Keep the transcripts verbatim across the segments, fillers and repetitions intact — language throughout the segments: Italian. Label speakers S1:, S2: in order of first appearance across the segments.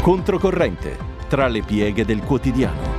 S1: Controcorrente, tra le pieghe del quotidiano.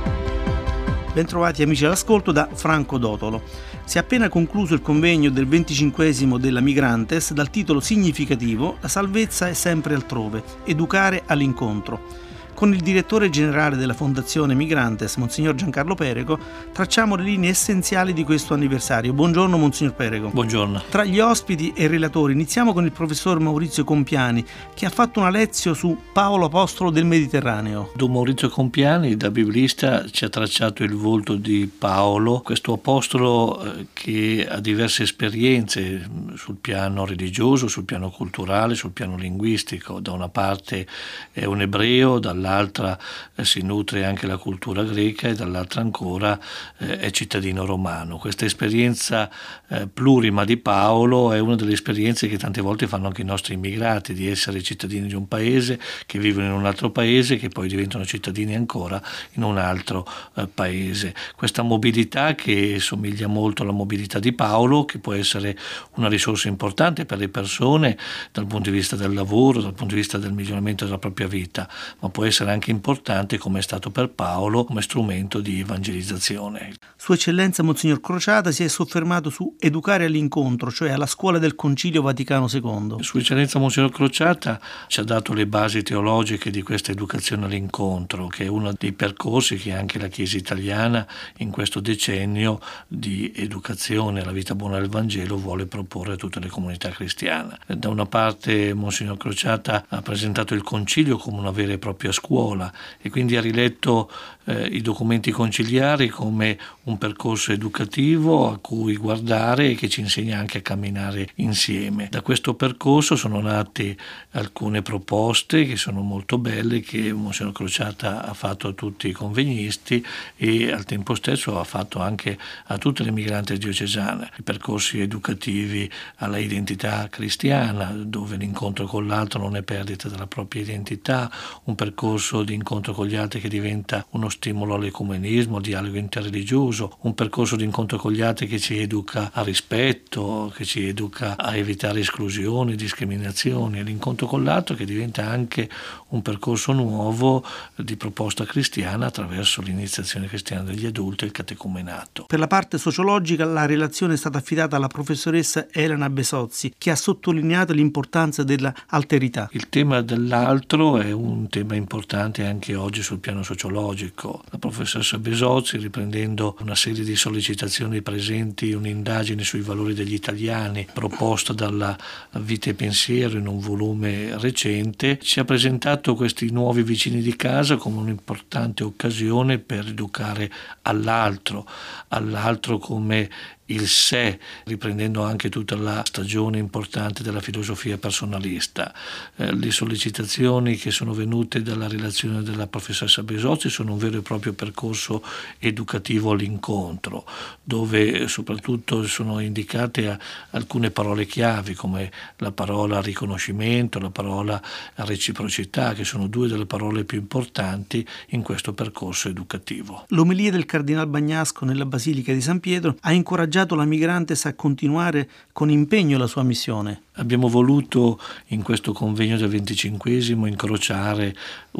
S2: Bentrovati amici all'ascolto da Franco Dotolo. Si è appena concluso il convegno del venticinquesimo della Migrantes dal titolo significativo La salvezza è sempre altrove, educare all'incontro. Con il direttore generale della Fondazione Migrantes, Monsignor Giancarlo Perego, tracciamo le linee essenziali di questo anniversario. Buongiorno Monsignor Perego.
S3: Buongiorno.
S2: Tra gli ospiti e relatori iniziamo con il professor Maurizio Compiani, che ha fatto una lezione su Paolo Apostolo del Mediterraneo.
S3: Don Maurizio Compiani, da biblista, ci ha tracciato il volto di Paolo, questo apostolo eh, che ha diverse esperienze sul piano religioso, sul piano culturale, sul piano linguistico. Da una parte è un ebreo, dall'altra dall'altra eh, si nutre anche la cultura greca e dall'altra ancora eh, è cittadino romano. Questa esperienza eh, plurima di Paolo è una delle esperienze che tante volte fanno anche i nostri immigrati, di essere cittadini di un paese, che vivono in un altro paese, che poi diventano cittadini ancora in un altro eh, paese. Questa mobilità che somiglia molto alla mobilità di Paolo, che può essere una risorsa importante per le persone dal punto di vista del lavoro, dal punto di vista del miglioramento della propria vita, ma può essere anche importante, come è stato per Paolo, come strumento di evangelizzazione.
S2: Sua Eccellenza Monsignor Crociata si è soffermato su educare all'incontro, cioè alla scuola del Concilio Vaticano secondo.
S3: Sua Eccellenza Monsignor Crociata ci ha dato le basi teologiche di questa educazione all'incontro, che è uno dei percorsi che anche la Chiesa italiana in questo decennio di educazione alla vita buona del Vangelo vuole proporre a tutte le comunità cristiane. Da una parte Monsignor Crociata ha presentato il Concilio come una vera e propria scuola e quindi ha riletto eh, i documenti conciliari come un percorso educativo a cui guardare e che ci insegna anche a camminare insieme. Da questo percorso sono nate alcune proposte che sono molto belle, che Monsignor Crociata ha fatto a tutti i convegnisti e al tempo stesso ha fatto anche a tutte le migranti diocesane. I percorsi educativi alla identità cristiana, dove l'incontro con l'altro non è perdita della propria identità, un percorso di incontro con gli altri che diventa uno stimolo all'ecumenismo, al dialogo interreligioso, un percorso di incontro con gli altri che ci educa a rispetto, che ci educa a evitare esclusioni, discriminazioni, e l'incontro con l'altro che diventa anche un percorso nuovo di proposta cristiana attraverso l'iniziazione cristiana degli adulti e il catecumenato.
S2: Per la parte sociologica la relazione è stata affidata alla professoressa Elena Besozzi, che ha sottolineato l'importanza della alterità.
S3: Il tema dell'altro è un tema importante anche oggi sul piano sociologico. La professoressa Besozzi, riprendendo una serie di sollecitazioni presenti, un'indagine sui valori degli italiani proposta dalla Vita e Pensiero in un volume recente, ci ha presentato questi nuovi vicini di casa come un'importante occasione per educare all'altro, all'altro come il sé, riprendendo anche tutta la stagione importante della filosofia personalista. Eh, le sollecitazioni che sono venute dalla relazione della professoressa Besozzi sono un vero e proprio percorso educativo all'incontro, dove soprattutto sono indicate a, alcune parole chiavi come la parola riconoscimento, la parola reciprocità, che sono due delle parole più importanti in questo percorso educativo.
S2: L'omelia del Cardinal Bagnasco nella Basilica di San Pietro ha incoraggiato la Migrantes a continuare con impegno la sua missione.
S3: Abbiamo voluto in questo convegno del venticinquesimo incrociare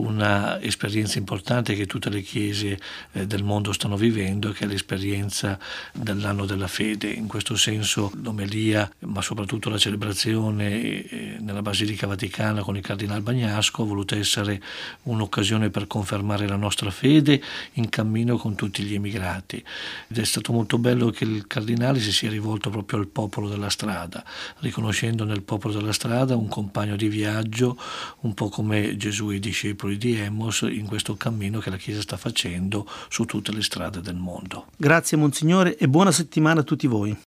S3: una esperienza importante che tutte le chiese eh, del mondo stanno vivendo, che è l'esperienza dell'anno della fede. In questo senso l'omelia, ma soprattutto la celebrazione eh, nella Basilica Vaticana con il Cardinal Bagnasco ha voluto essere un'occasione per confermare la nostra fede in cammino con tutti gli emigrati. Ed è stato molto bello che il Cardinale si sia rivolto proprio al popolo della strada, riconoscendo nel popolo della strada un compagno di viaggio, un po' come Gesù e i discepoli di Emmos in questo cammino che la Chiesa sta facendo su tutte le strade del mondo.
S2: Grazie Monsignore e buona settimana a tutti voi.